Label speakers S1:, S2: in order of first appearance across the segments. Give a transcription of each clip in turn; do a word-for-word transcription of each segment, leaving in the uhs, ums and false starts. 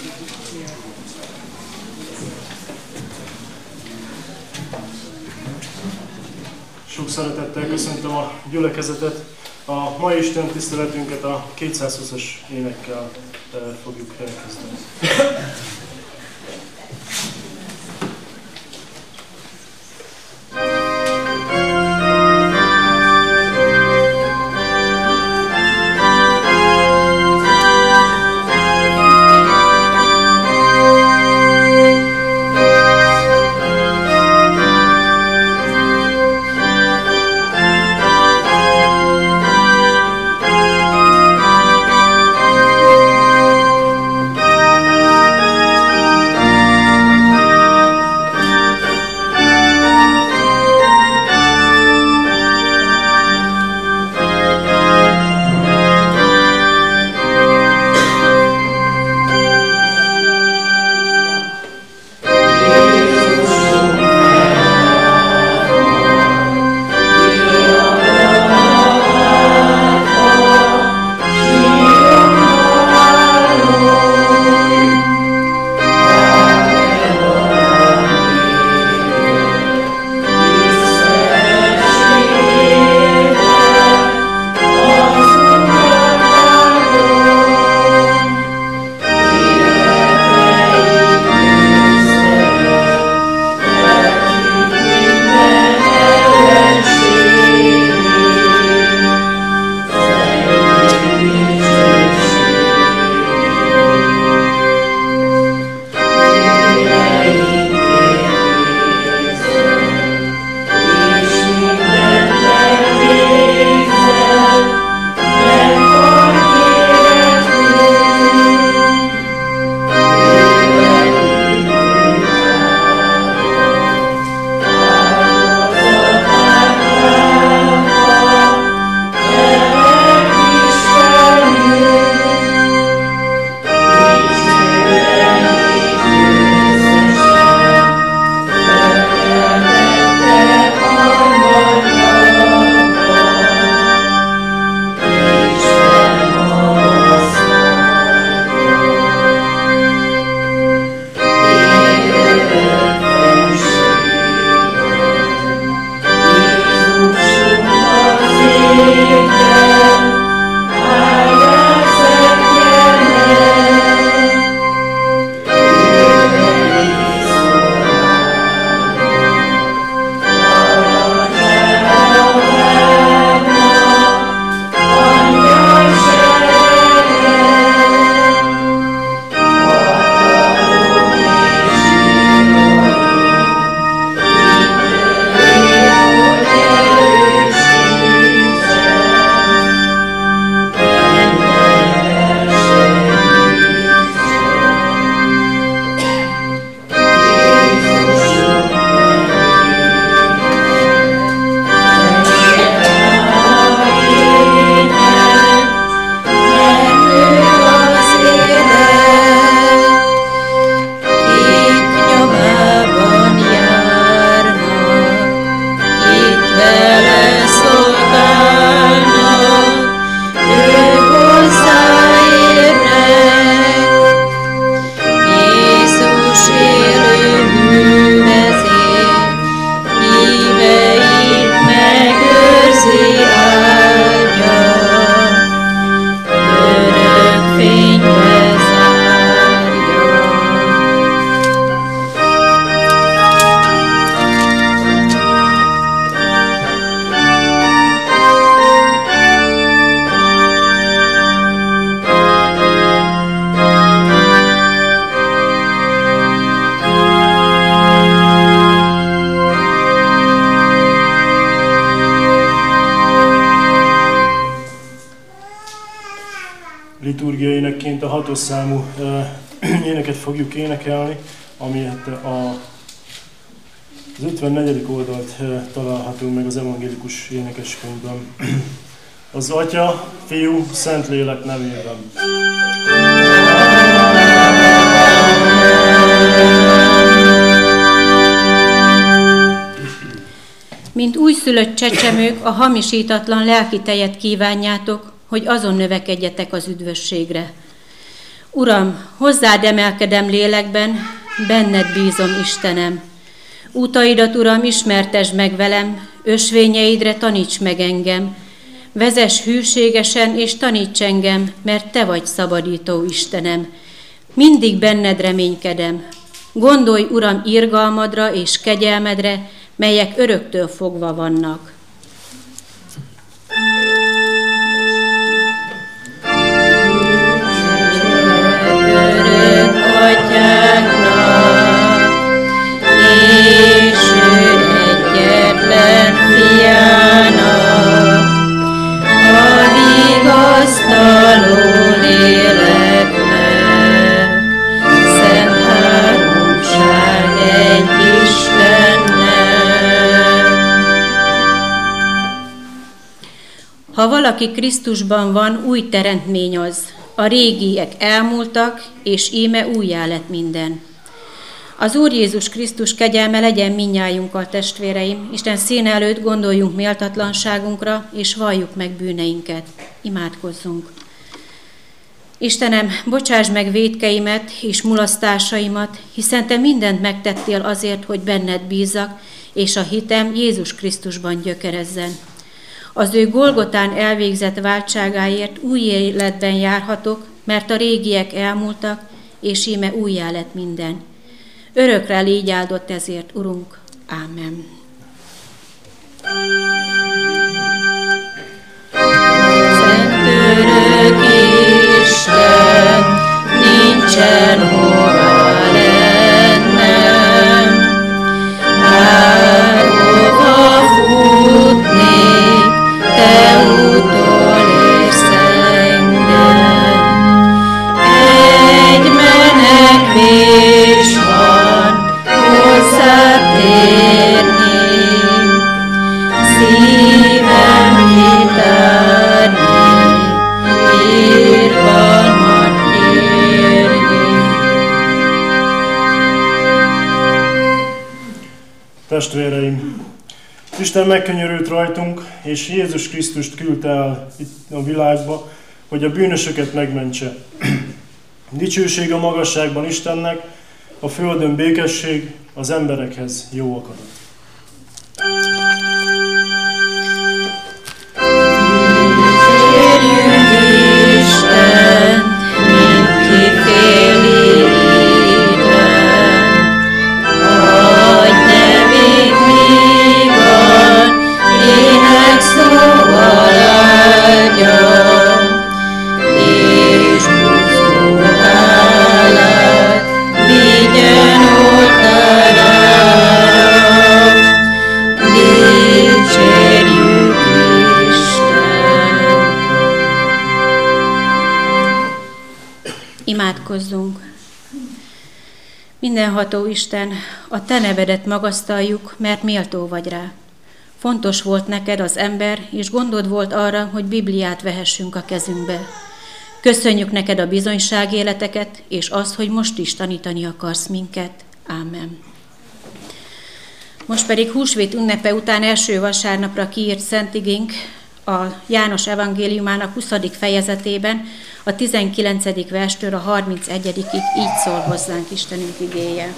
S1: Sok szeretettel köszöntöm a gyülekezetet. A mai Isten tiszteletünket a kétszázhúszas énekkel fogjuk elkezdeni. liturgiai énekként a hatos számú éneket fogjuk énekelni, ami a az ötvennegyedik oldalt találhatunk meg az evangélikus énekeskönyvben. Az Atya, Fiú, Szentlélek nevében.
S2: Mint újszülött csecsemők a hamisítatlan lelki tejet kívánjátok, hogy azon növekedjetek az üdvösségre. Uram, hozzád emelkedem lélekben, benned bízom, Istenem. Útaidat, Uram, ismertesd meg velem, ösvényeidre taníts meg engem. Vezess hűségesen és taníts engem, mert Te vagy szabadító Istenem. Mindig benned reménykedem. Gondolj, Uram, irgalmadra és kegyelmedre, melyek öröktől fogva vannak. Örök atyánknak, és ő egyetlen fiának, a vigasztaló léleknek, szent háromság egy Istennek. Ha valaki Krisztusban van, új teremtmény az. A régiek elmúltak, és íme újjá lett minden. Az Úr Jézus Krisztus kegyelme legyen mindnyájunkkal, testvéreim. Isten színe előtt gondoljunk méltatlanságunkra, és valljuk meg bűneinket. Imádkozzunk. Istenem, bocsáss meg vétkeimet és mulasztásaimat, hiszen Te mindent megtettél azért, hogy benned bízzak, és a hitem Jézus Krisztusban gyökerezzen. Az ő Golgotán elvégzett váltságáért új életben járhatok, mert a régiek elmúltak, és íme újjá lett minden. Örökre légy áldott ezért, Urunk. Ámen. Szent örök Isten, nincsen hova lennem, bárhova futnék, Te utolérsz engem. Egy menekvés van, hozzád térnék, szívem kitárni, irgalmat kérni.
S1: Testvéreim, Isten megkönyörült rajtunk, és Jézus Krisztust küldte el itt a világba, hogy a bűnösöket megmentse. Dicsőség a magasságban Istennek, a földön békesség, az emberekhez jó akarat.
S2: Dicsérjük Istent, mindki féli időn, adj nevét vígan, énekszóval áldjam, és buzgó hálát vigyen oltárára. Dicsérjük Istent! Imádkozzunk! Mindenható Isten, a Te nevedet magasztaljuk, mert méltó vagy rá. Fontos volt neked az ember, és gondod volt arra, hogy Bibliát vehessünk a kezünkbe. Köszönjük neked a bizonyságéleteket, és azt, hogy most is tanítani akarsz minket. Ámen. Most pedig húsvét ünnepe után első vasárnapra kiírt szentigénk a János evangéliumának huszadik fejezetében, a tizenkilencedik verstől a harmincegyedikig így szól hozzánk Istenünk igéje.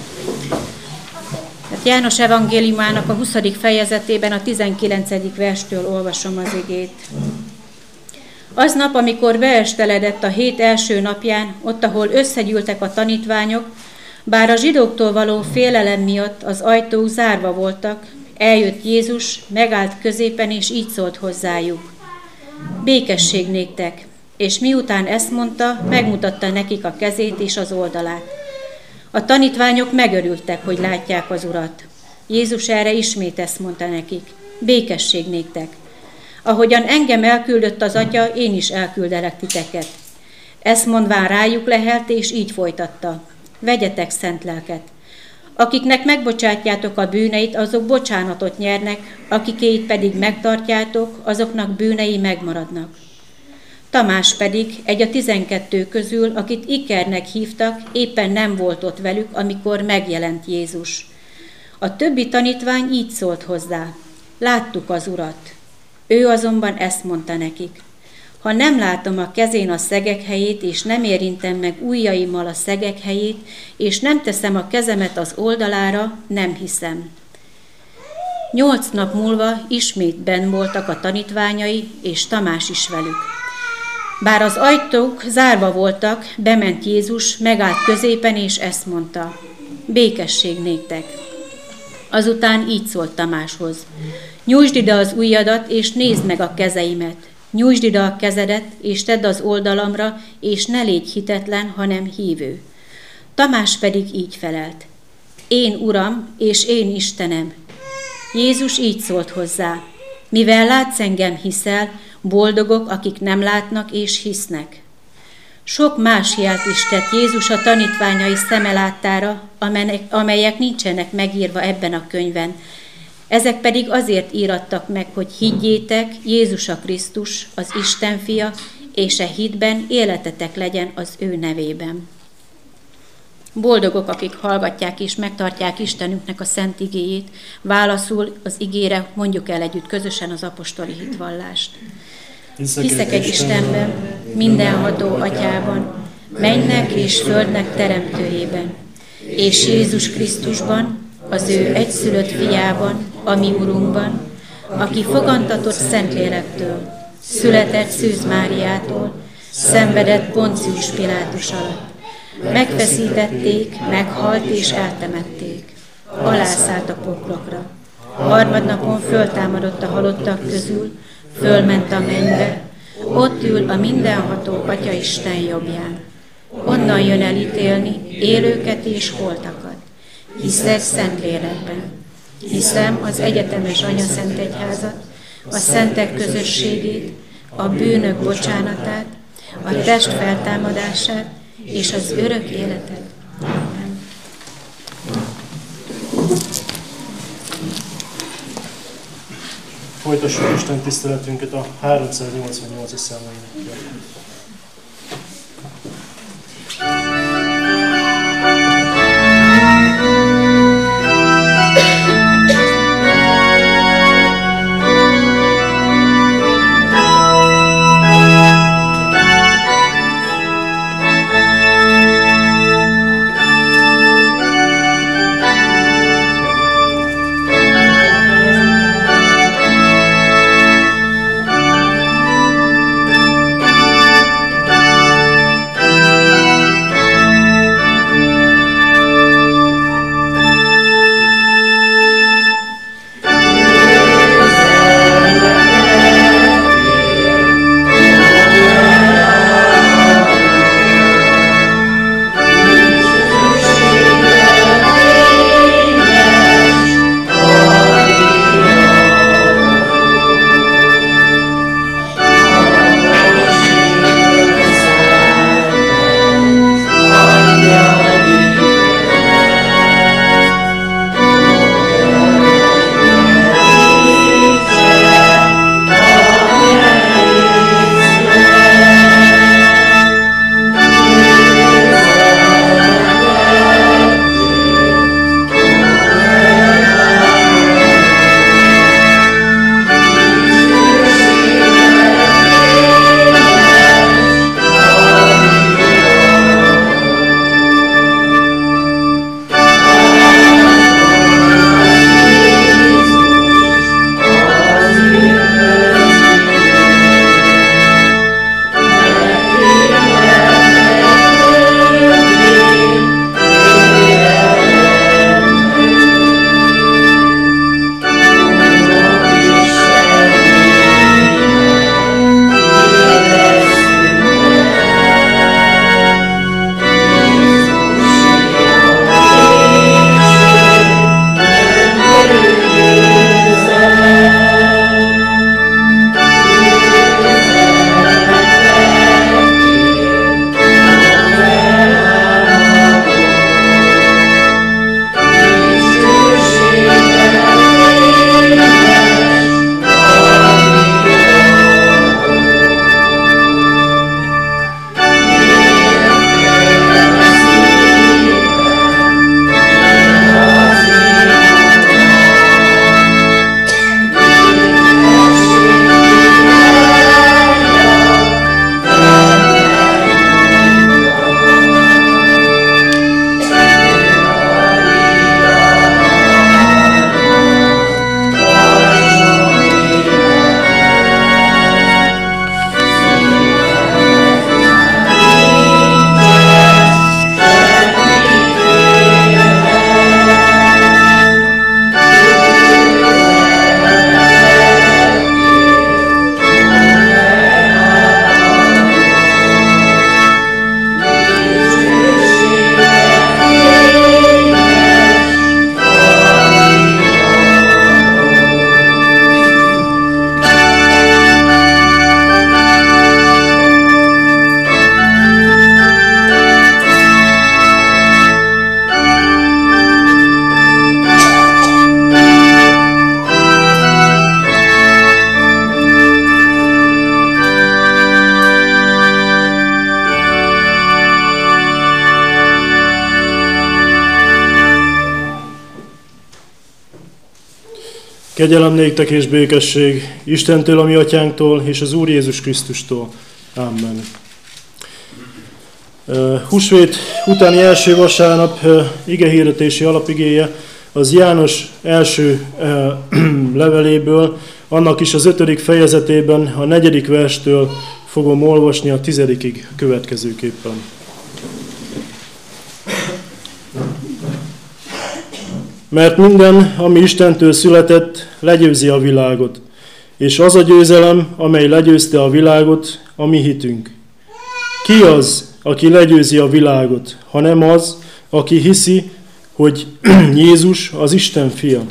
S2: Tehát János evangéliumának a huszadik fejezetében a tizenkilencedik verstől olvasom az igét. Aznap, amikor beesteledett a hét első napján, ott, ahol összegyűltek a tanítványok, bár a zsidóktól való félelem miatt az ajtók zárva voltak, eljött Jézus, megállt középen, és így szólt hozzájuk. Békesség néktek! És miután ezt mondta, megmutatta nekik a kezét és az oldalát. A tanítványok megörültek, hogy látják az Urat. Jézus erre ismét ezt mondta nekik. Békesség néktek! Ahogyan engem elküldött az Atya, én is elküldelek titeket. Ezt mondván rájuk lehelt, és így folytatta. Vegyetek szent lelket. Akiknek megbocsátjátok a bűneit, azok bocsánatot nyernek, akikéit pedig megtartjátok, azoknak bűnei megmaradnak. Tamás pedig, egy a tizenkettő közül, akit Ikernek hívtak, éppen nem volt ott velük, amikor megjelent Jézus. A többi tanítvány így szólt hozzá. Láttuk az Urat. Ő azonban ezt mondta nekik. Ha nem látom a kezén a szegek helyét, és nem érintem meg ujjaimmal a szegek helyét, és nem teszem a kezemet az oldalára, nem hiszem. Nyolc nap múlva ismét benn voltak a tanítványai, és Tamás is velük. Bár az ajtók zárva voltak, bement Jézus, megállt középen, és ezt mondta: békesség néktek. Azután így szólt Tamáshoz: nyújtsd ide az ujjadat, és nézd meg a kezeimet. Nyújtsd ide a kezedet, és tedd az oldalamra, és ne légy hitetlen, hanem hívő. Tamás pedig így felelt: én Uram, és én Istenem. Jézus így szólt hozzá: mivel látsz engem, hiszel, boldogok, akik nem látnak és hisznek. Sok más jelt is tett Jézus a tanítványai szeme láttára, amelyek nincsenek megírva ebben a könyvben. Ezek pedig azért írattak meg, hogy higgyétek, Jézus a Krisztus, az Isten fia, és e hitben életetek legyen az ő nevében. Boldogok, akik hallgatják és megtartják Istenünknek a szent igéjét. Válaszul az igére mondjuk el együtt közösen az apostoli hitvallást. Hiszek egy Istenben, mindenható Atyában, mennek és földnek teremtőjében, és Jézus Krisztusban, az ő egyszülött fiában, a mi Urunkban, aki fogantatott Szentlélektől, született Szűz Máriától, szenvedett Poncius Pilátus alatt. Megfeszítették, meghalt és eltemették. Alászállt a poklokra. Harmadnapon föltámadott a halottak közül, fölment a mennybe, ott ül a mindenható Atya Isten jobbján. Onnan jön elítélni élőket és holtakat. Hiszek Szentlélekben. Hiszem az egyetemes Anyaszentegyházat, a szentek közösségét, a bűnök bocsánatát, a test feltámadását és az örök életet. Amen.
S1: Folytassuk Isten tiszteletünket a háromszáznyolcvannyolcas számú énekkel.
S3: Thank you.
S1: Kegyelem néktek és békesség Istentől, a mi atyánktól, és az Úr Jézus Krisztustól. Amen. Húsvét utáni első vasárnap igehirdetési alapigéje az János első leveléből, annak is az ötödik fejezetében, a negyedik verstől fogom olvasni a tizedikig következőképpen. Mert minden, ami Istentől született, legyőzi a világot, és az a győzelem, amely legyőzte a világot, a mi hitünk. Ki az, aki legyőzi a világot, hanem az, aki hiszi, hogy Jézus az Isten fia.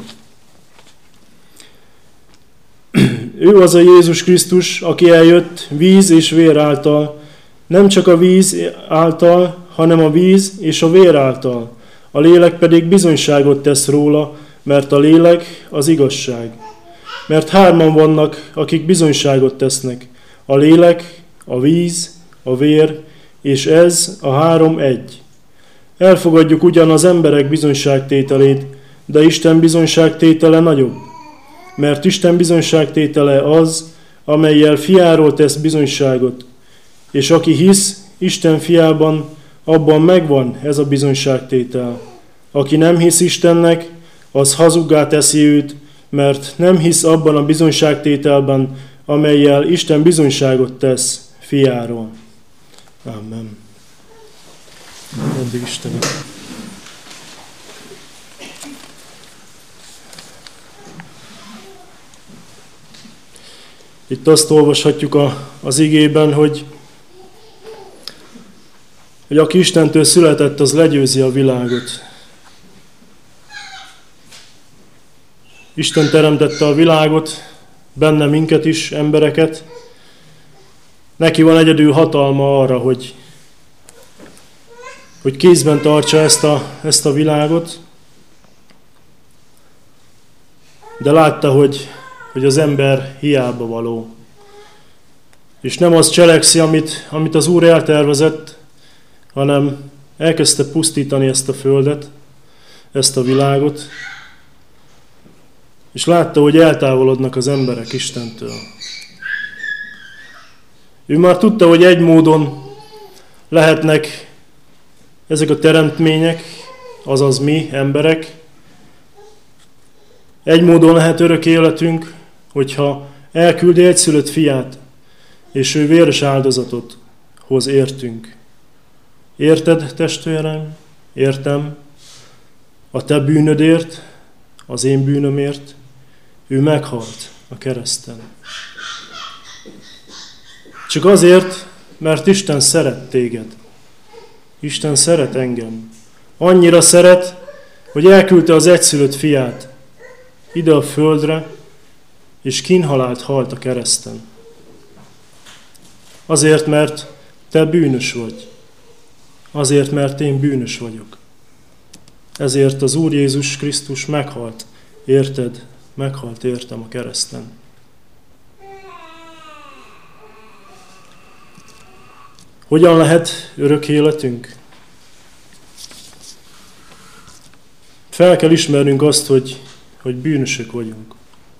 S1: Ő az a Jézus Krisztus, aki eljött víz és vér által, nem csak a víz által, hanem a víz és a vér által. A lélek pedig bizonyságot tesz róla, mert a lélek az igazság. Mert hárman vannak, akik bizonyságot tesznek. A lélek, a víz, a vér, és ez a három egy. Elfogadjuk ugyan az emberek bizonyságtételét, de Isten bizonyságtétele nagyobb. Mert Isten bizonyságtétele az, amellyel fiáról tesz bizonyságot. És aki hisz Isten fiában, abban megvan ez a bizonyságtétel. Aki nem hisz Istennek, az hazuggá teszi őt, mert nem hisz abban a bizonyságtételben, amellyel Isten bizonyságot tesz fiáról. Amen. Eddig Istenek. Itt azt olvashatjuk a, az igében, hogy hogy aki Istentől született, az legyőzi a világot. Isten teremtette a világot, benne minket is, embereket. Neki van egyedül hatalma arra, hogy, hogy kézben tartsa ezt a, ezt a világot. De látta, hogy, hogy az ember hiába való. És nem az cselekszi, amit, amit az Úr eltervezett, hanem elkezdte pusztítani ezt a földet, ezt a világot, és látta, hogy eltávolodnak az emberek Istentől. Ő már tudta, hogy egy módon lehetnek ezek a teremtmények, azaz mi, emberek. Egy módon lehet örök életünk, hogyha elküldi egyszülött fiát, és ő véres áldozatot hoz értünk. Érted, testvérem? Értem. A te bűnödért, az én bűnömért, ő meghalt a kereszten. Csak azért, mert Isten szeret téged. Isten szeret engem. Annyira szeret, hogy elküldte az egyszülött fiát ide a földre, és kínhalált halt a kereszten. Azért, mert te bűnös vagy. Azért, mert én bűnös vagyok. Ezért az Úr Jézus Krisztus meghalt, érted? Meghalt értem a kereszten. Hogyan lehet örök életünk? Fel kell ismernünk azt, hogy, hogy bűnösök vagyunk.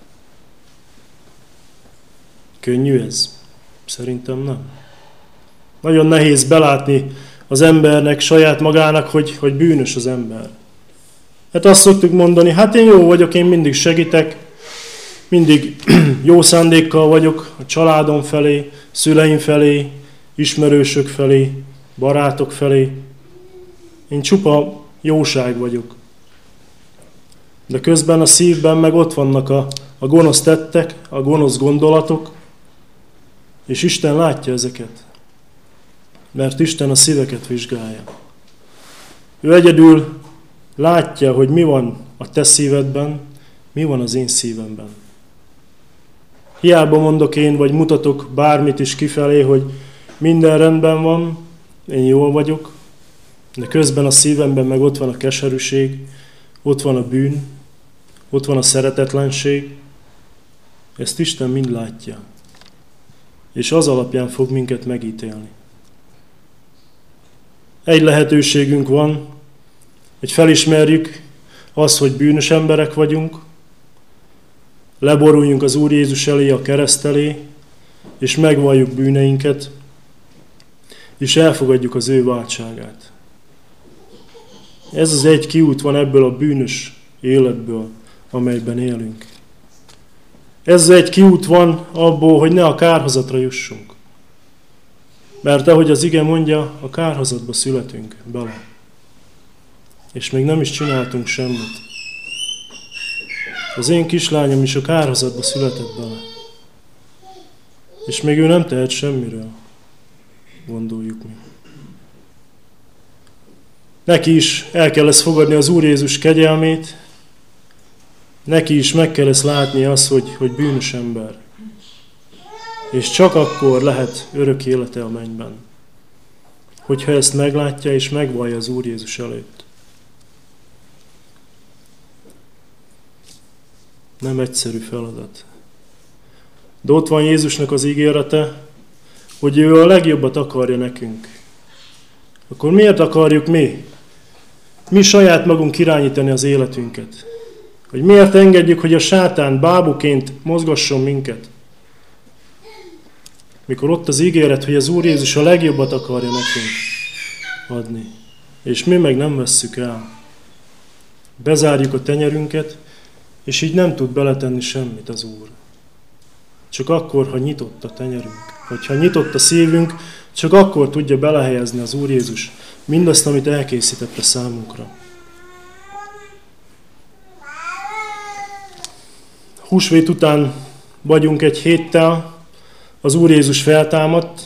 S1: Könnyű ez? Szerintem nem. Nagyon nehéz belátni az embernek, saját magának, hogy, hogy bűnös az ember. Hát azt szoktuk mondani, hát én jó vagyok, én mindig segítek, mindig jó szándékkal vagyok a családom felé, szüleim felé, ismerősök felé, barátok felé. Én csupa jóság vagyok. De közben a szívben meg ott vannak a, a gonosz tettek, a gonosz gondolatok, és Isten látja ezeket. Mert Isten a szíveket vizsgálja. Ő egyedül látja, hogy mi van a te szívedben, mi van az én szívemben. Hiába mondok én, vagy mutatok bármit is kifelé, hogy minden rendben van, én jól vagyok, de közben a szívemben meg ott van a keserűség, ott van a bűn, ott van a szeretetlenség. Ezt Isten mind látja. És az alapján fog minket megítélni. Egy lehetőségünk van, hogy felismerjük azt, hogy bűnös emberek vagyunk, leboruljunk az Úr Jézus elé, a kereszt elé, és megvalljuk bűneinket, és elfogadjuk az ő váltságát. Ez az egy kiút van ebből a bűnös életből, amelyben élünk. Ez az egy kiút van abból, hogy ne a kárhozatra jussunk. Mert ahogy az ige mondja, a kárhozatba születünk bele. És még nem is csináltunk semmit. Az én kislányom is a kárhozatba született bele. És még ő nem tehet semmiről, gondoljuk mi. Neki is el kell ezt fogadni az Úr Jézus kegyelmét, neki is meg kell ezt látni az, hogy, hogy bűnös ember. És csak akkor lehet örök élete a mennyben, hogyha ezt meglátja és megvallja az Úr Jézus előtt. Nem egyszerű feladat. De ott van Jézusnak az ígérete, hogy ő a legjobbat akarja nekünk. Akkor miért akarjuk mi? Mi saját magunk irányítani az életünket? Hogy miért engedjük, hogy a sátán bábuként mozgasson minket? Mikor ott az ígéret, hogy az Úr Jézus a legjobbat akarja nekünk adni. És mi meg nem vesszük el. Bezárjuk a tenyerünket, és így nem tud beletenni semmit az Úr. Csak akkor, ha nyitott a tenyerünk. Hogyha nyitott a szívünk, csak akkor tudja belehelyezni az Úr Jézus mindazt, amit elkészített a számunkra. Húsvét után vagyunk egy héttel, az Úr Jézus feltámadt,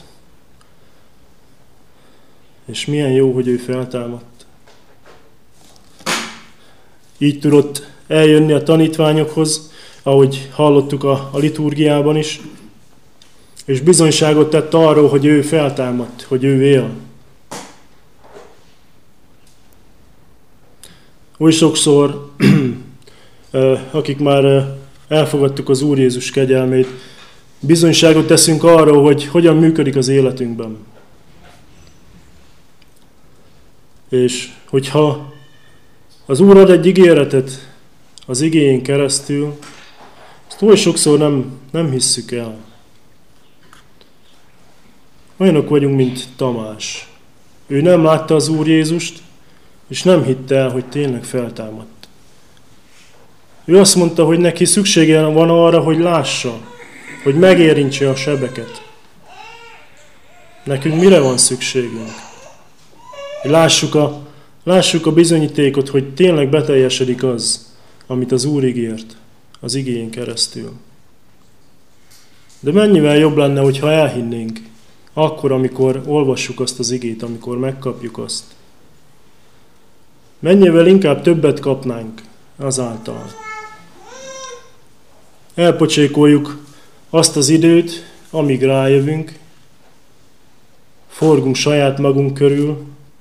S1: és milyen jó, hogy ő feltámadt. Így tudott eljönni a tanítványokhoz, ahogy hallottuk a, a liturgiában is, és bizonyságot tett arról, hogy ő feltámadt, hogy ő él. Oly sokszor, akik már elfogadtuk az Úr Jézus kegyelmét, bizonyságot teszünk arról, hogy hogyan működik az életünkben. És hogyha az Úr ad egy ígéretet az igéjén keresztül, azt oly sokszor nem, nem hisszük el. Olyanok vagyunk, mint Tamás. Ő nem látta az Úr Jézust, és nem hitte el, hogy tényleg feltámadt. Ő azt mondta, hogy neki szüksége van arra, hogy lássa, hogy megérintse a sebeket. Nekünk mire van szükségünk? Hogy lássuk a, lássuk a bizonyítékot, hogy tényleg beteljesedik az, amit az Úr ígért az igéjén keresztül. De mennyivel jobb lenne, hogyha elhinnénk, akkor, amikor olvassuk azt az igét, amikor megkapjuk azt. Mennyivel inkább többet kapnánk azáltal. Elpocsékoljuk azt az időt, amíg rájövünk, forgunk saját magunk körül,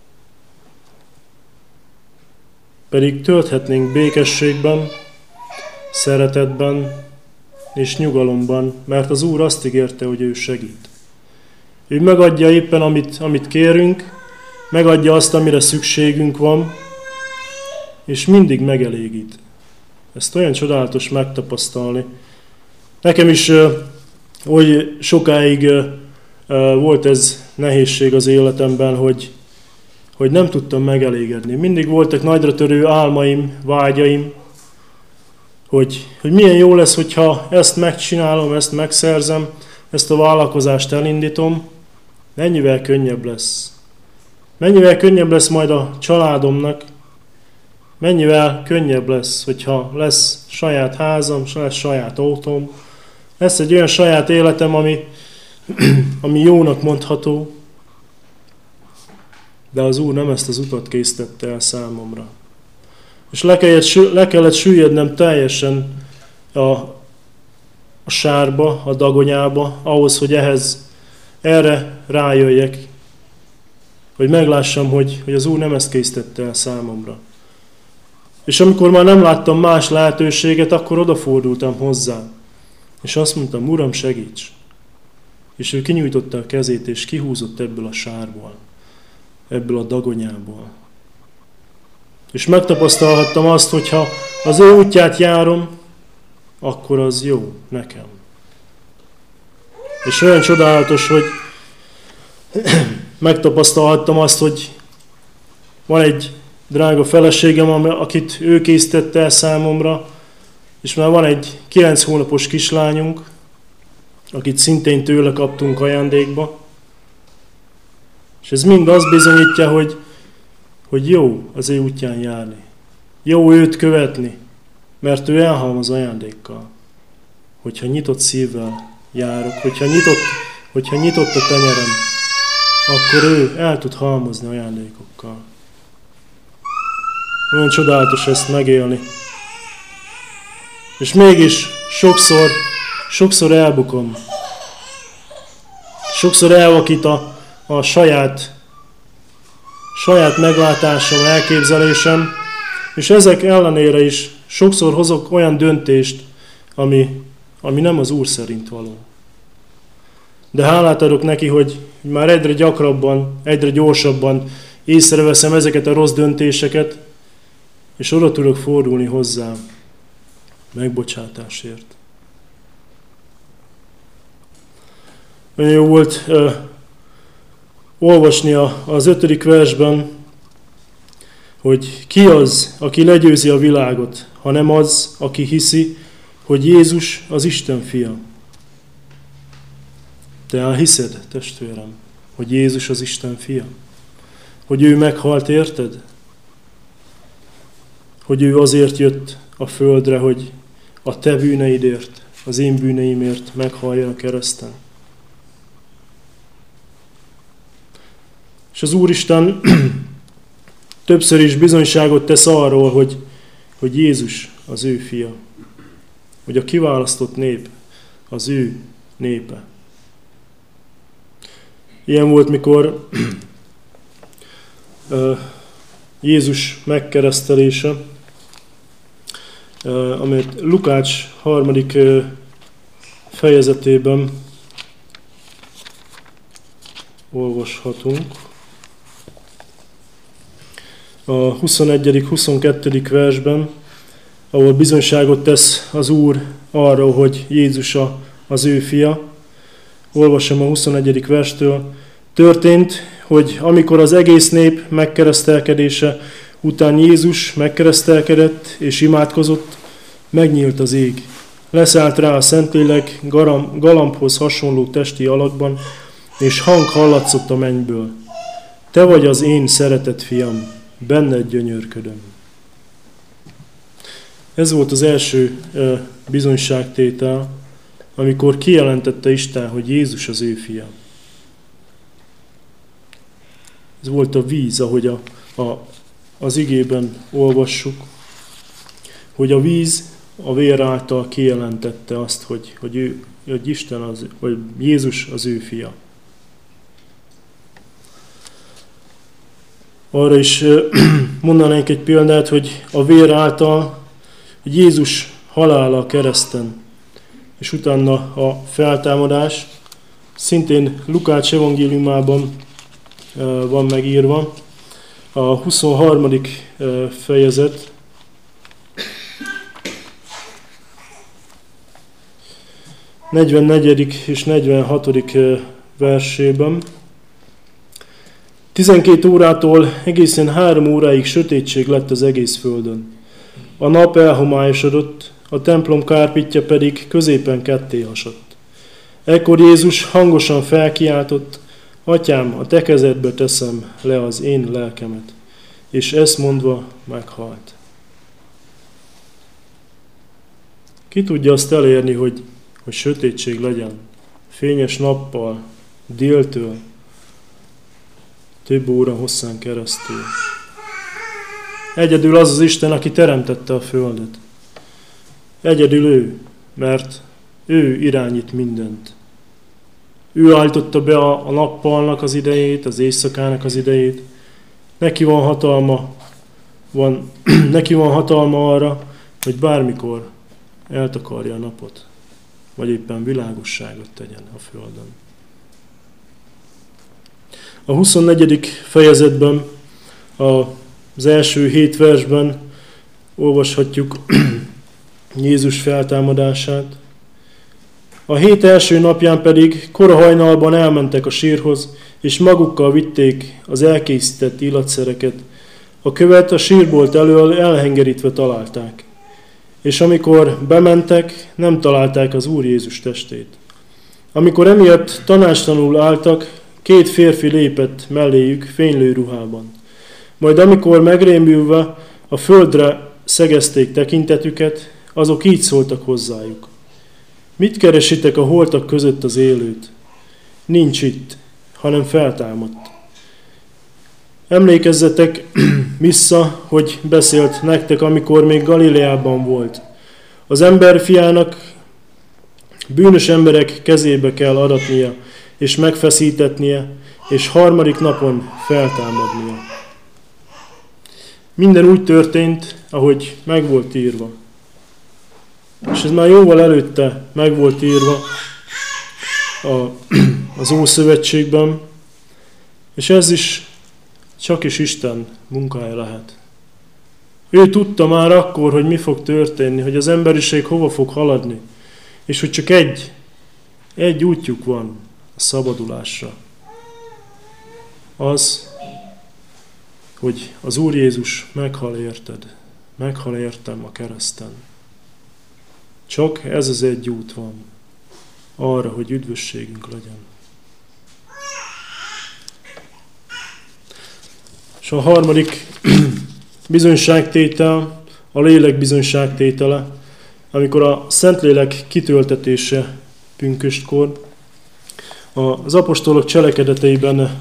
S1: pedig tölthetnénk békességben, szeretetben és nyugalomban, mert az Úr azt ígérte, hogy ő segít. Ő megadja éppen, amit, amit kérünk, megadja azt, amire szükségünk van, és mindig megelégít. Ezt olyan csodálatos megtapasztalni. Nekem is oly sokáig volt ez nehézség az életemben, hogy, hogy nem tudtam megelégedni. Mindig voltak nagyra törő álmaim, vágyaim, hogy, hogy milyen jó lesz, hogyha ezt megcsinálom, ezt megszerzem, ezt a vállalkozást elindítom, mennyivel könnyebb lesz. Mennyivel könnyebb lesz majd a családomnak, mennyivel könnyebb lesz, hogyha lesz saját házam, lesz saját autóm, lesz egy olyan saját életem, ami, ami jónak mondható, de az Úr nem ezt az utat készítette el számomra. És le kellett, le kellett süllyednem teljesen a, a sárba, a dagonyába, ahhoz, hogy ehhez, erre rájöjjek, hogy meglássam, hogy, hogy az Úr nem ezt készítette el számomra. És amikor már nem láttam más lehetőséget, akkor odafordultam hozzá. És azt mondtam, Uram, segíts! És ő kinyújtotta a kezét, és kihúzott ebből a sárból, ebből a dagonyából. És megtapasztalhattam azt, hogyha az ő útját járom, akkor az jó nekem. És olyan csodálatos, hogy megtapasztalhattam azt, hogy van egy drága feleségem, akit ő készítette el számomra, és már van egy kilenc hónapos kislányunk, akit szintén tőle kaptunk ajándékba. És ez mind azt bizonyítja, hogy, hogy jó az ő útján járni. Jó őt követni, mert ő elhalmoz ajándékkal. Hogyha nyitott szívvel járok, hogyha nyitott, hogyha nyitott a tenyerem, akkor ő el tud halmozni ajándékokkal. Olyan csodálatos ezt megélni. És mégis sokszor, sokszor elbukom. Sokszor elvakít a, a saját, saját meglátásom, elképzelésem, és ezek ellenére is sokszor hozok olyan döntést, ami, ami nem az Úr szerint való. De hálát adok neki, hogy már egyre gyakrabban, egyre gyorsabban észreveszem ezeket a rossz döntéseket, és oda tudok fordulni hozzám megbocsátásért. Nagyon jó volt uh, olvasni a, az ötödik versben, hogy ki az, aki legyőzi a világot, hanem az, aki hiszi, hogy Jézus az Isten fia. Te elhiszed, testvérem, hogy Jézus az Isten fia? Hogy ő meghalt érted? Hogy ő azért jött a földre, hogy a te bűneidért, az én bűneimért meghaljon a kereszten. És az Úristen többször is bizonyságot tesz arról, hogy, hogy Jézus az ő fia. Hogy a kiválasztott nép az ő népe. Ilyen volt, mikor Jézus megkeresztelése, amit Lukács harmadik fejezetében olvashatunk. A huszonegyedik huszonkettődik versben, ahol bizonyságot tesz az Úr arról, hogy Jézus az ő fia. Olvasom a huszonegyedik verstől. Történt, hogy amikor az egész nép megkeresztelkedése után Jézus megkeresztelkedett és imádkozott, megnyílt az ég. Leszállt rá a Szentlélek garam, galambhoz hasonló testi alakban, és hang hallatszott a mennyből. Te vagy az én szeretett fiam, benned gyönyörködöm. Ez volt az első bizonyságtétel, amikor kijelentette Isten, hogy Jézus az ő fia. Ez volt a víz, ahogy a, a, az igében olvassuk, hogy a víz a vér által kijelentette azt, hogy, hogy, ő, hogy Isten az, hogy Jézus az ő fia. Arra is mondanánk egy példát, hogy a vér által, hogy Jézus halála a kereszten, és utána a feltámadás, szintén Lukács evangéliumában van megírva, a huszonharmadik fejezet, negyvennegyedik és negyvenhatodik versében. Tizenkét órától egészen három óráig sötétség lett az egész földön. A nap elhomályosodott, a templom kárpitja pedig középen ketté hasadt. Ekkor Jézus hangosan felkiáltott: Atyám, a te kezedbe teszem le az én lelkemet. És ezt mondva meghalt. Ki tudja azt elérni, hogy, hogy sötétség legyen, fényes nappal, déltől, több óra hosszán keresztül. Egyedül az az Isten, aki teremtette a földet. Egyedül ő, mert ő irányít mindent. Ő állította be a, a nappalnak az idejét, az éjszakának az idejét. Neki van hatalma, van, neki van hatalma arra, hogy bármikor eltakarja a napot, vagy éppen világosságot tegyen a földön. A huszonnegyedik fejezetben, az első hét versben olvashatjuk Jézus feltámadását. A hét első napján pedig kora hajnalban elmentek a sírhoz, és magukkal vitték az elkészített illatszereket. A követ a sírbolt elől elhengerítve találták. És amikor bementek, nem találták az Úr Jézus testét. Amikor emiatt tanácstalanul álltak, két férfi lépett melléjük fénylő ruhában. Majd amikor megrémülve a földre szegezték tekintetüket, azok így szóltak hozzájuk. Mit keresitek a holtak között az élőt? Nincs itt, hanem feltámadt. Emlékezzetek vissza, hogy beszélt nektek, amikor még Galileában volt. Az emberfiának bűnös emberek kezébe kell adatnia, és megfeszítetnie, és harmadik napon feltámadnia. Minden úgy történt, ahogy meg volt írva. És ez már jóval előtte meg volt írva a, az Ószövetségben, és ez is csak is Isten munkája lehet. Ő tudta már akkor, hogy mi fog történni, hogy az emberiség hova fog haladni, és hogy csak egy, egy útjuk van a szabadulásra. Az, hogy az Úr Jézus meghal érted, meghal értem a kereszten. Csak ez az egy út van arra, hogy üdvösségünk legyen. És a harmadik bizonyságtétel, a lélek bizonyságtétele, amikor a Szentlélek kitöltetése pünköstkor. Az apostolok cselekedeteiben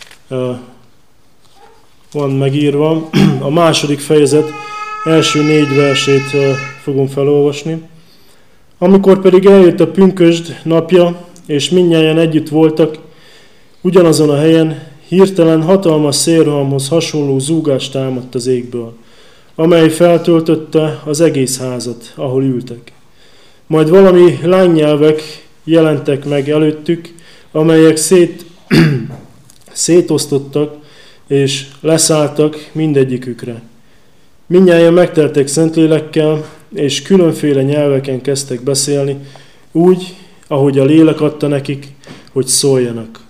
S1: van megírva, a második fejezet első négy versét fogom felolvasni. Amikor pedig eljött a pünkösd napja, és mindnyájan együtt voltak, ugyanazon a helyen hirtelen hatalmas szélrohamhoz hasonló zúgás támadt az égből, amely feltöltötte az egész házat, ahol ültek. Majd valami lánynyelvek jelentek meg előttük, amelyek szét, szétosztottak és leszálltak mindegyikükre. Mindnyájan megteltek Szentlélekkel, és különféle nyelveken kezdtek beszélni, úgy, ahogy a lélek adta nekik, hogy szóljanak.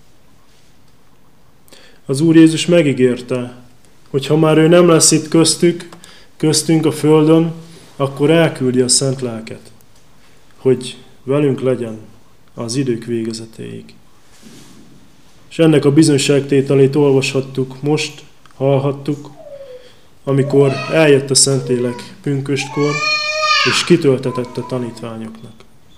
S1: Az Úr Jézus megígérte, hogy ha már ő nem lesz itt köztük, köztünk a földön, akkor elküldi a Szent Lelket, hogy velünk legyen az idők végezetéig. És ennek a bizonyságtételét olvashattuk most, hallhattuk, amikor eljött a Szentlélek pünköstkor, és kitöltetett a tanítványoknak.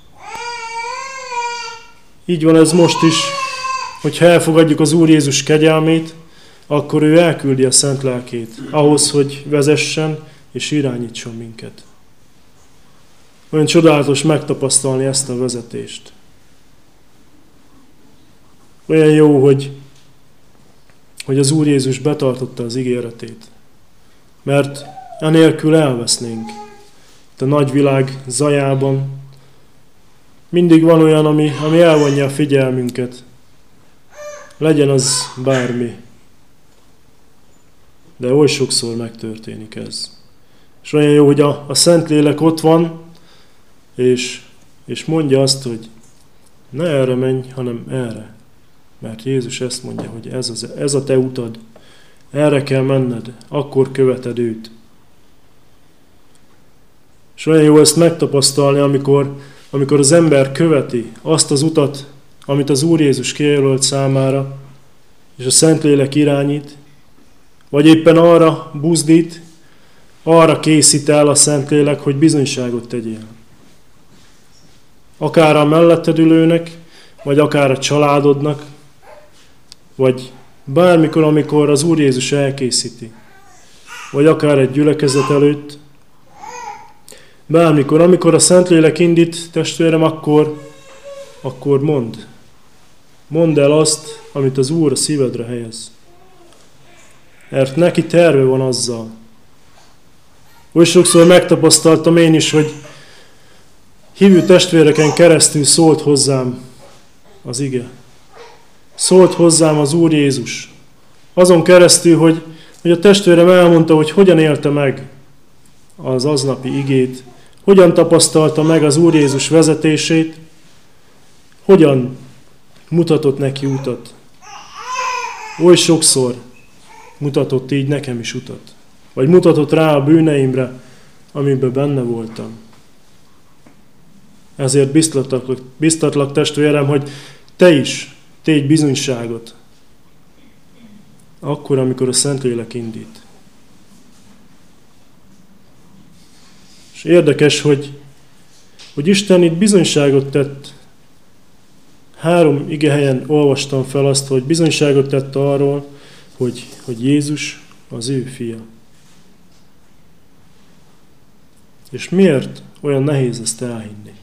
S1: Így van ez most is, hogyha elfogadjuk az Úr Jézus kegyelmét, akkor ő elküldi a Szent Lelkét ahhoz, hogy vezessen és irányítson minket. Olyan csodálatos megtapasztalni ezt a vezetést. Olyan jó, hogy, hogy az Úr Jézus betartotta az ígéretét. Mert enélkül elvesznénk. A nagyvilág zajában mindig van olyan, ami, ami elvonja a figyelmünket. Legyen az bármi. De oly sokszor megtörténik ez. És olyan jó, hogy a, a Szentlélek ott van, és, és mondja azt, hogy ne erre menj, hanem erre. Mert Jézus ezt mondja, hogy ez, az, ez a te utad. Erre kell menned, akkor követed őt. És olyan jó ezt megtapasztalni, amikor, amikor az ember követi azt az utat, amit az Úr Jézus kijelölt számára, és a Szentlélek irányít, vagy éppen arra buzdít, arra készít el a Szentlélek, hogy bizonyságot tegyél. Akár a melletted ülőnek, vagy akár a családodnak, vagy bármikor, amikor az Úr Jézus elkészíti, vagy akár egy gyülekezet előtt, bármikor, amikor a Szentlélek indít, testvérem, akkor, akkor mondd. Mondd el azt, amit az Úr a szívedre helyez. Mert neki terve van azzal. Oly sokszor megtapasztaltam én is, hogy hívő testvéreken keresztül szólt hozzám az ige. Szólt hozzám az Úr Jézus. Azon keresztül, hogy, hogy a testvérem elmondta, hogy hogyan élte meg az aznapi igét, hogyan tapasztalta meg az Úr Jézus vezetését, hogyan mutatott neki utat. Oly sokszor mutatott így nekem is utat. Vagy mutatott rá a bűneimre, amiben benne voltam. Ezért biztatlak, biztatlak testvérem, hogy te is tégy bizonyságot. Akkor, amikor a Szentlélek indít. És érdekes, hogy, hogy Isten itt bizonyságot tett. Három igehelyen olvastam fel azt, hogy bizonyságot tett arról, hogy, hogy Jézus az ő fia. És miért olyan nehéz ezt elhinni?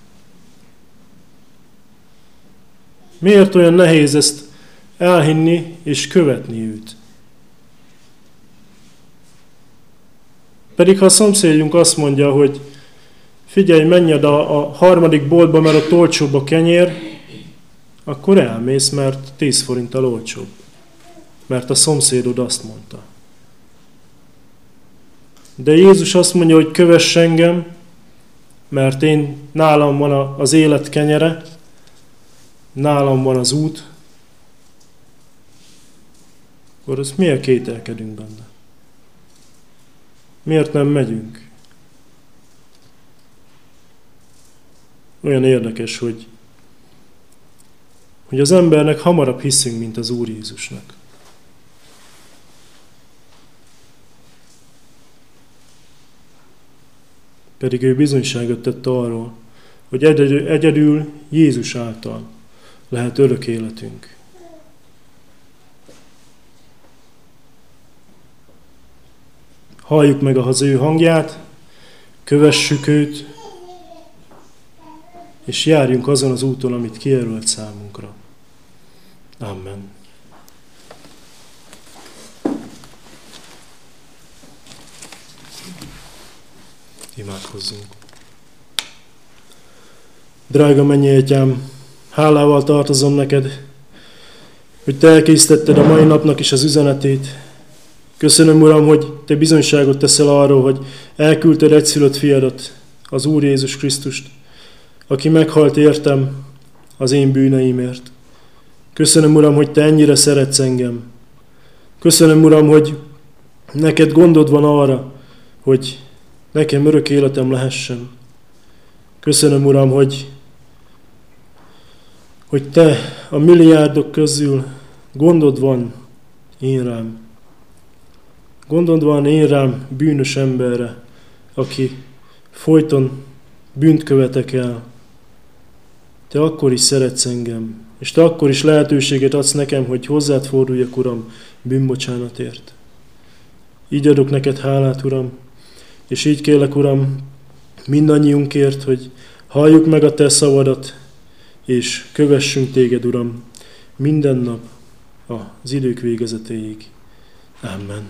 S1: Miért olyan nehéz ezt elhinni és követni őt? Pedig ha a szomszédjunk azt mondja, hogy figyelj, menj a, a harmadik boltba, mert ott olcsóbb a kenyér, akkor elmész, mert tíz forinttal olcsóbb. Mert a szomszédod azt mondta. De Jézus azt mondja, hogy kövess engem, mert én nálam van az élet kenyere, nálam van az út, akkor az miért kételkedünk benne? Miért nem megyünk? Olyan érdekes, hogy, hogy az embernek hamarabb hiszünk, mint az Úr Jézusnak. Pedig ő bizonyságot tett arról, hogy egyedül, egyedül Jézus által lehet örök életünk. Halljuk meg az ő hangját, kövessük őt, és járjunk azon az úton, amit kijelölt számunkra. Amen. Imádkozzunk. Drága mennyei Atyám, hálával tartozom neked, hogy te elkészítetted a mai napnak is az üzenetét. Köszönöm, Uram, hogy te bizonyságot teszel arról, hogy elküldted egyszülött fiadat, az Úr Jézus Krisztust, aki meghalt értem az én bűneimért. Köszönöm, Uram, hogy te ennyire szeretsz engem. Köszönöm, Uram, hogy neked gondod van arra, hogy nekem örök életem lehessen. Köszönöm, Uram, hogy, hogy te a milliárdok közül gondod van én rám. Gondod van én rám, bűnös emberre, aki folyton bűnt követek el. Te akkor is szeretsz engem, és te akkor is lehetőséget adsz nekem, hogy hozzád forduljak, Uram, bűnbocsánatért. Így adok neked hálát, Uram, és így kérlek, Uram, mindannyiunkért, hogy halljuk meg a te szavadat, és kövessünk téged, Uram, minden nap az idők végezetéig. Amen.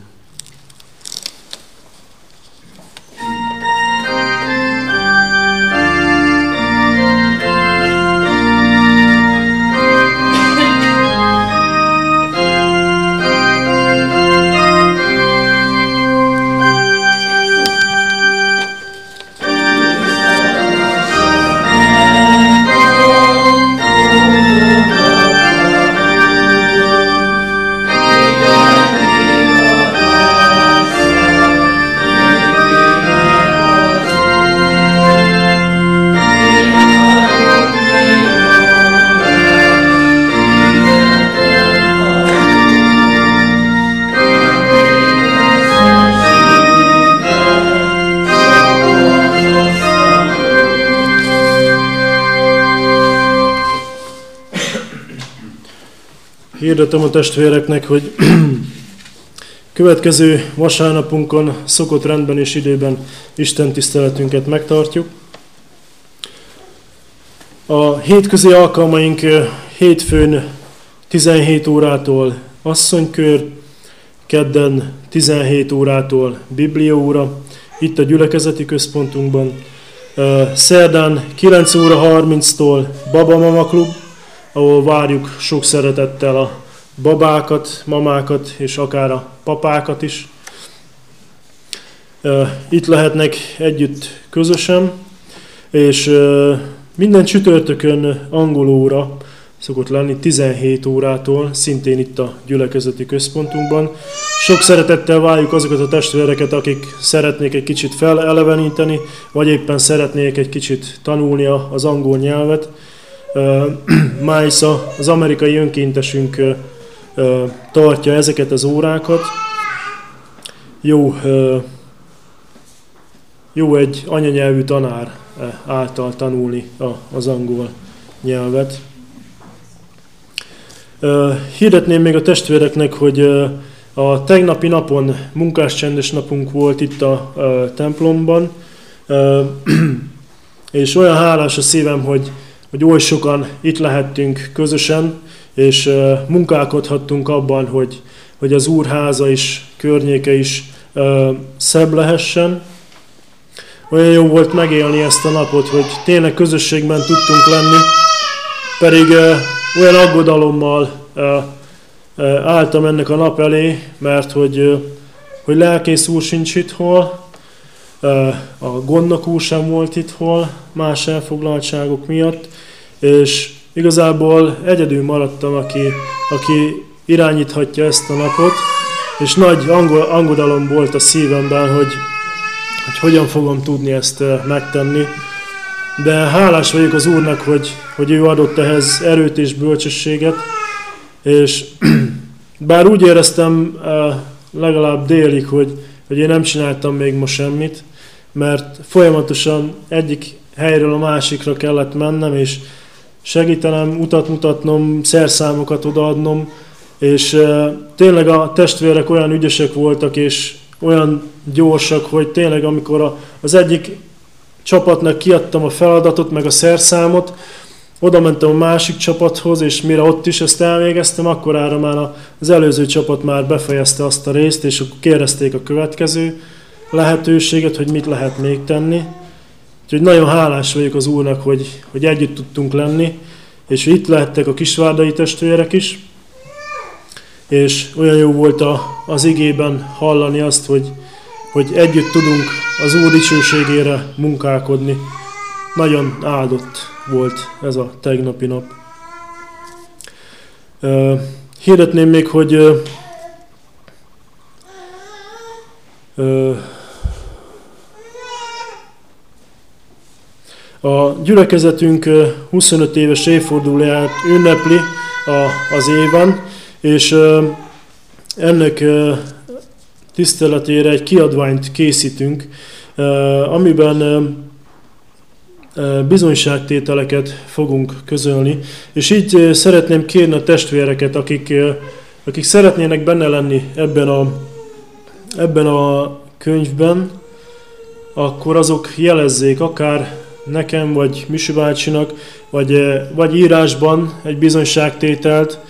S1: Hirdetem a testvéreknek, hogy következő vasárnapunkon szokott rendben és időben Isten tiszteletünket megtartjuk. A hétközi alkalmaink hétfőn tizenhét órától asszonykör, kedden tizenhét órától bibliaóra, itt a gyülekezeti központunkban. Szerdán kilenc óra harminctól Baba-Mama Klub, ahol várjuk sok szeretettel a babákat, mamákat és akár a papákat is. itt lehetnek együtt közösen, és minden csütörtökön angol óra szokott lenni tizenhét órától, szintén itt a gyülekezeti központunkban. Sok szeretettel várjuk azokat a testvéreket, akik szeretnék egy kicsit feleleveníteni, vagy éppen szeretnék egy kicsit tanulni az angol nyelvet. Májsza, az amerikai önkéntesünk tartja ezeket az órákat. Jó, jó egy anyanyelvű tanár által tanulni az angol nyelvet. Hirdetném még a testvéreknek, hogy a tegnapi napon munkáscsendes napunk volt itt a templomban, és olyan hálás a szívem, hogy, hogy oly sokan itt lehettünk közösen, és munkálkodhattunk abban, hogy, hogy az Úr háza is, környéke is szebb lehessen. Olyan jó volt megélni ezt a napot, hogy tényleg közösségben tudtunk lenni, pedig olyan aggodalommal álltam ennek a nap elé, mert hogy, hogy lelkész úr sincs itthon, a gondnok úr sem volt itthon, más elfoglaltságok miatt, és igazából egyedül maradtam, aki, aki irányíthatja ezt a napot, és nagy aggodalom volt a szívemben, hogy, hogy hogyan fogom tudni ezt megtenni. De hálás vagyok az Úrnak, hogy, hogy ő adott ehhez erőt és bölcsességet, és bár úgy éreztem legalább délig, hogy, hogy én nem csináltam még ma semmit, mert folyamatosan egyik helyről a másikra kellett mennem, és segítenem, utat mutatnom, szerszámokat odaadnom, és tényleg a testvérek olyan ügyesek voltak, és olyan gyorsak, hogy tényleg amikor az egyik csapatnak kiadtam a feladatot, meg a szerszámot, oda mentem a másik csapathoz, és mire ott is ezt elvégeztem, akkorára már az előző csapat már befejezte azt a részt, és akkor kérdezték a következő lehetőséget, hogy mit lehet még tenni. Úgyhogy nagyon hálás vagyok az Úrnak, hogy, hogy együtt tudtunk lenni, és itt lehettek a kisvárdai testvérek is, és olyan jó volt a, az igében hallani azt, hogy, hogy együtt tudunk az Úr dicsőségére munkálkodni. Nagyon áldott volt ez a tegnapi nap. Uh, hirdetném még, hogy uh, uh, a gyülekezetünk uh, huszonöt éves évfordulóját ünnepli a, az éven, és uh, ennek uh, tiszteletére egy kiadványt készítünk, uh, amiben uh, bizonyságtételeket fogunk közölni, és így szeretném kérni a testvéreket, akik, akik szeretnének benne lenni ebben a, ebben a könyvben, akkor azok jelezzék akár nekem, vagy Misi bácsinak, vagy, vagy írásban egy bizonyságtételt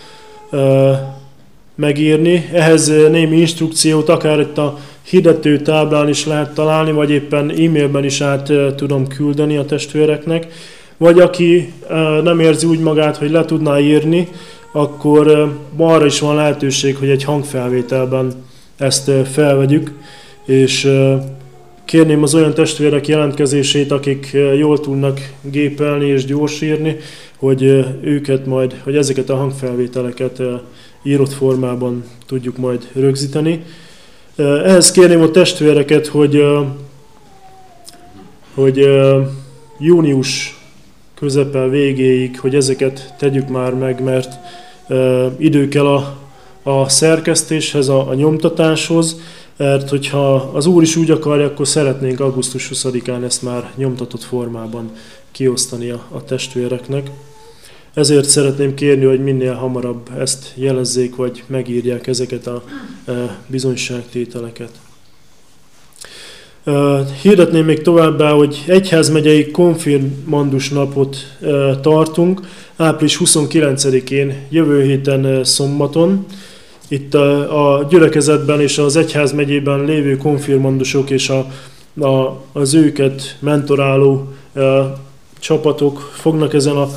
S1: megírni. Ehhez némi instrukciót akár itt a hirdető táblán is lehet találni, vagy éppen e-mailben is át tudom küldeni a testvéreknek. Vagy aki nem érzi úgy magát, hogy le tudná írni, akkor arra is van lehetőség, hogy egy hangfelvételben ezt felvegyük, és kérném az olyan testvérek jelentkezését, akik jól tudnak gépelni és gyors írni, hogy őket majd, hogy ezeket a hangfelvételeket írott formában tudjuk majd rögzíteni. Ehhez kérném a testvéreket, hogy, hogy június közepe végéig, hogy ezeket tegyük már meg, mert idő kell a, a szerkesztéshez, a, a nyomtatáshoz, mert hogyha az Úr is úgy akarja, akkor szeretnénk augusztus huszadikán ezt már nyomtatott formában kiosztani a, a testvéreknek. Ezért szeretném kérni, hogy minél hamarabb ezt jelezzék, vagy megírják ezeket a bizonyságtételeket. Hirdetném még továbbá, hogy egyházmegyei konfirmandus napot tartunk, április huszonkilencedikén, jövő héten szombaton. Itt a, a gyülekezetben és az egyházmegyében lévő konfirmandusok és a, a, az őket mentoráló a, csapatok fognak ezen a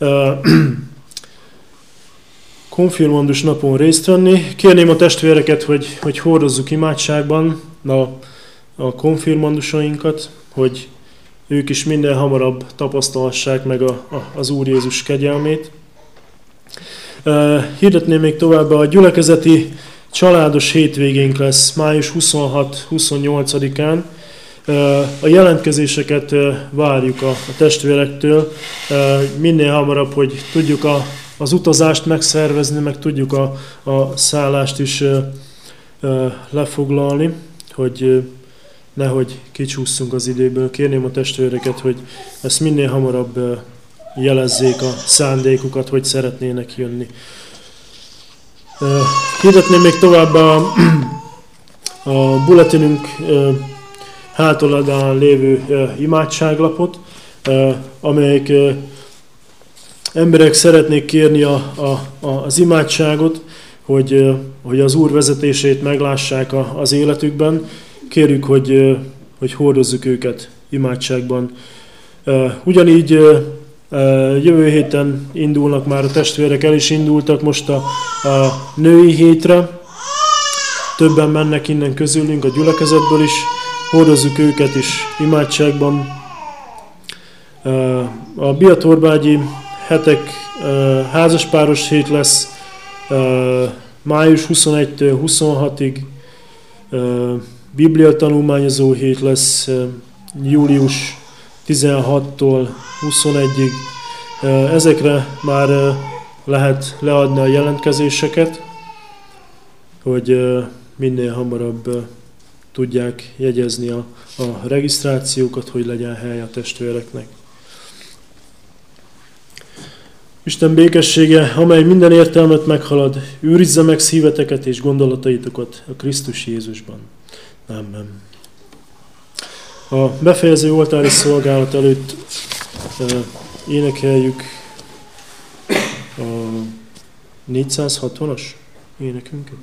S1: konfirmandus napon részt venni. Kérném a testvéreket, hogy, hogy hordozzuk imádságban a a konfirmandusainkat, hogy ők is minden hamarabb tapasztalhassák meg a, a, az Úr Jézus kegyelmét. Hirdetném még tovább, a gyülekezeti családos hétvégénk lesz május huszonhat-huszonnyolcadikán. A jelentkezéseket várjuk a, a testvérektől minél hamarabb, hogy tudjuk a, az utazást megszervezni, meg tudjuk a, a szállást is lefoglalni, hogy nehogy kicsúszunk az időből. Kérném a testvéreket, hogy ezt minél hamarabb jelezzék a szándékukat, hogy szeretnének jönni. Hirdetném még tovább a, a bulletinünk hátoldalán lévő imádságlapot, amelyek emberek szeretnék kérni a, a, az imádságot, hogy, hogy az Úr vezetését meglássák a, az életükben. Kérjük, hogy, hogy hordozzuk őket imádságban. Ugyanígy jövő héten indulnak már a testvérek, el is indultak most a, a női hétre. Többen mennek innen közülünk, a gyülekezetből is. Hordozzuk őket is imádságban. A Biatorbágyi hetek házaspáros hét lesz május huszonegyedikétől huszonhatodikáig. Biblia tanulmányozó hét lesz július tizenhattól huszonegyig. Ezekre már lehet leadni a jelentkezéseket, hogy minél hamarabb tudják jegyezni a, a regisztrációkat, hogy legyen hely a testvéreknek. Isten békessége, amely minden értelmet meghalad, őrizze meg szíveteket és gondolataitokat a Krisztus Jézusban. Amen. A befejező oltári szolgálat előtt uh, énekeljük a négyszázhatvanas énekünket.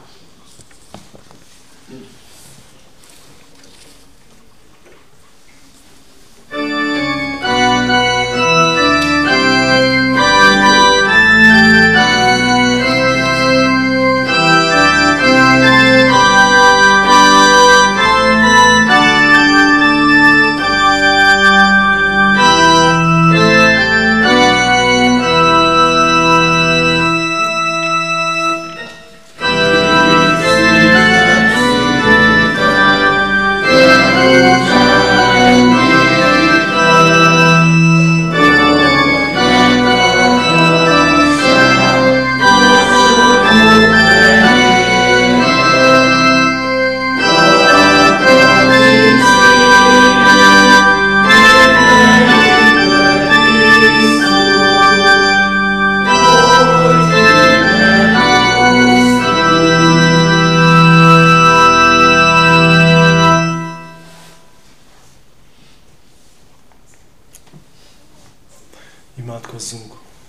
S1: Imádkozzunk.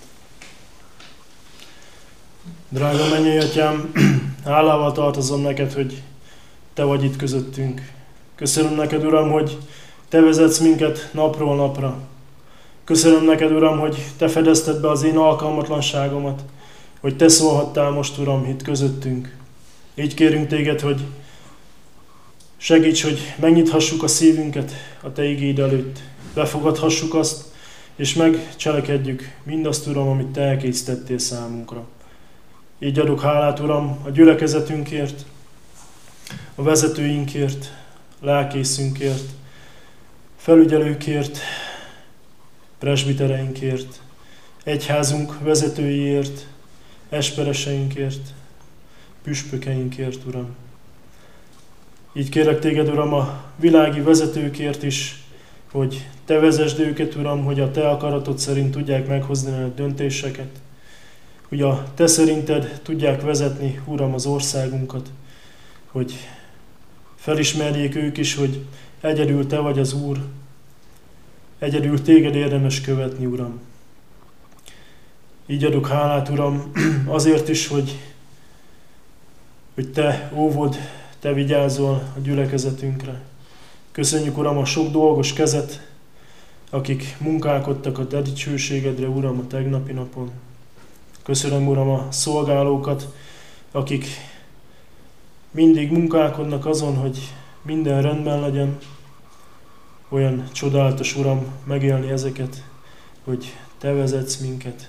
S1: Drága mennyei Atyám, hálával tartozom neked, hogy Te vagy itt közöttünk. Köszönöm neked, Uram, hogy Te vezetsz minket napról napra. Köszönöm neked, Uram, hogy Te fedezted be az én alkalmatlanságomat, hogy Te szólhattál most, Uram, itt közöttünk. Így kérünk Téged, hogy segíts, hogy megnyithassuk a szívünket a Te igéd előtt, befogadhassuk azt, és megcselekedjük mindazt, Uram, amit Te elkészítettél számunkra. Így adok hálát, Uram, a gyülekezetünkért, a vezetőinkért, lelkészünkért, felügyelőkért, presbitereinkért, egyházunk vezetőiért, espereseinkért, püspökeinkért, Uram. Így kérek Téged, Uram, a világi vezetőkért is, hogy Te vezesd őket, Uram, hogy a Te akaratod szerint tudják meghozni a döntéseket, hogy a Te szerinted tudják vezetni, Uram, az országunkat, hogy felismerjék ők is, hogy egyedül Te vagy az Úr, egyedül Téged érdemes követni, Uram. Így adok hálát, Uram, azért is, hogy, hogy Te óvod, Te vigyázol a gyülekezetünkre. Köszönjük, Uram, a sok dolgos kezet, akik munkálkodtak a Te dicsőségedre, Uram, a tegnapi napon. Köszönöm, Uram, a szolgálókat, akik mindig munkálkodnak azon, hogy minden rendben legyen. Olyan csodálatos, Uram, megélni ezeket, hogy Te vezetsz minket.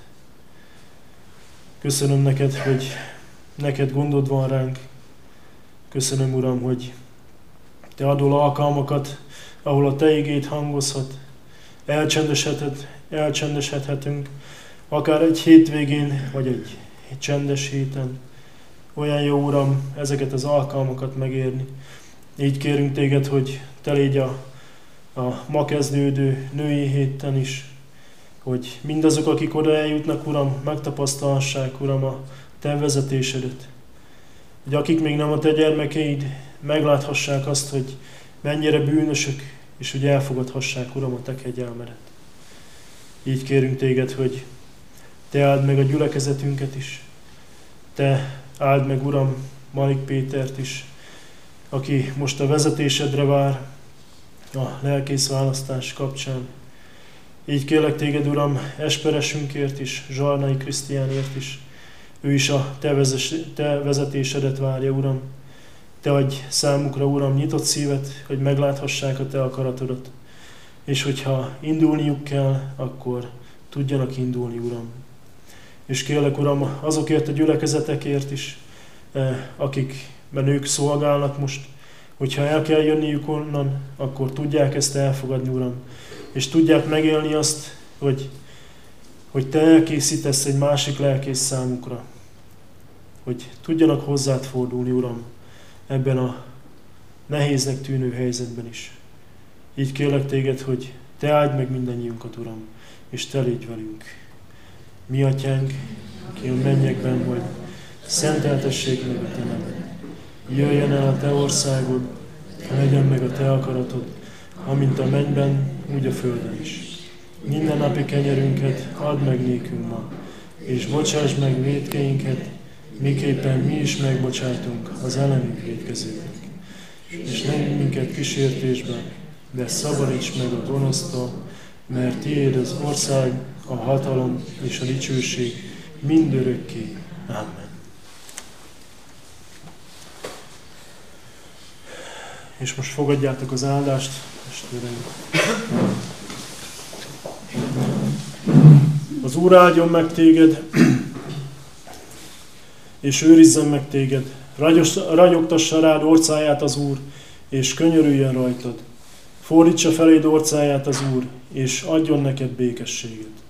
S1: Köszönöm neked, hogy neked gondod van ránk. Köszönöm, Uram, hogy Te adol alkalmakat, ahol a Te igéd hangozhat. Elcsendesedhet, elcsendesedhetünk, akár egy hétvégén, vagy egy, egy csendes héten. Olyan jó, Uram, ezeket az alkalmakat megérni. Így kérünk Téged, hogy Te légy a, a ma kezdődő női héten is, hogy mindazok, akik oda eljutnak, Uram, megtapasztalhassák, Uram, a Te vezetésedet. Hogy akik még nem a Te gyermekeid, megláthassák azt, hogy mennyire bűnösök, és hogy elfogadhassák, Uram, a Te kegyelmedet. Így kérünk Téged, hogy Te áld meg a gyülekezetünket is. Te áld meg, Uram, Malik Pétert is, aki most a vezetésedre vár a lelkészválasztás kapcsán. Így kérlek Téged, Uram, esperesünkért is, Zsarnai Krisztiánért is. Ő is a Te, vezes, te vezetésedet várja, Uram. Te adj számukra, Uram, nyitott szívet, hogy megláthassák a Te akaratodat. És hogyha indulniuk kell, akkor tudjanak indulni, Uram. És kérlek, Uram, azokért a gyülekezetekért is, akikben ők szolgálnak most, hogyha el kell jönniük onnan, akkor tudják ezt elfogadni, Uram. És tudják megélni azt, hogy, hogy Te elkészítesz egy másik lelkész számukra. Hogy tudjanak hozzád fordulni, Uram, ebben a nehéznek tűnő helyzetben is. Így kérlek Téged, hogy Te áld meg mindannyiunkat, Uram, és Te légy velünk. Mi Atyánk, aki a mennyekben vagy, szenteltessék meg a Te neved. Jöjjön el a Te országod, legyen meg a Te akaratod, amint a mennyben, úgy a földön is. Minden napi kenyerünket add meg nékünk ma, és bocsáss meg vétkeinket, miképpen mi is megbocsátunk az ellenünk vétkezőknek. És ne vigy minket kísértésbe, de szabadíts meg a gonosztól, mert Tiéd az ország, a hatalom és a dicsőség mindörökké. Amen. És most fogadjátok az áldást, testvéreim. Az Úr áldjon meg téged, és őrizzen meg téged. Ragyogtassa rád orcáját az Úr, és könyörüljön rajtad. Fordítsa feléd orcáját az Úr, és adjon neked békességet.